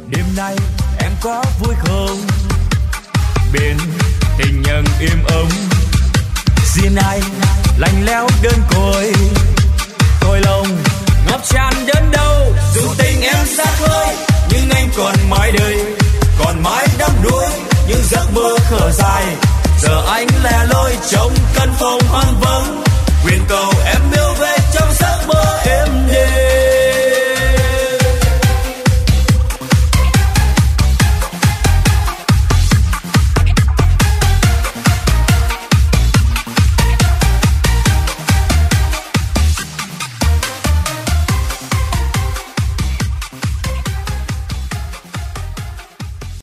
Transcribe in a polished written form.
đêm nay em có vui không? Bên tình nhân im ấm, riêng ai lạnh lẽo đơn côi, tôi lòng ngập tràn đến đâu. Dù tình em xa khơi, nhưng anh còn mãi đây, còn mãi đắm đuối những giấc mơ khờ dài. Giờ anh lẻ loi trong căn phòng hoang vắng,